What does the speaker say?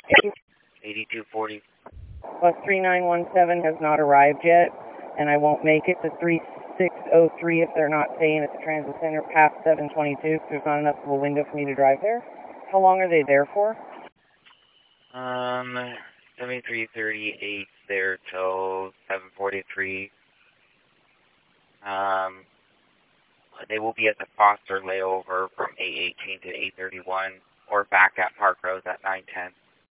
8240. Bus 3917 has not arrived yet, and I won't make it to 3603 if they're not staying at the transit center past 722 because there's not enough of a window for me to drive there. How long are they there for? 7338 there till 743. They will be at the Foster layover from 818 to 831, or back at Park Rose at 910.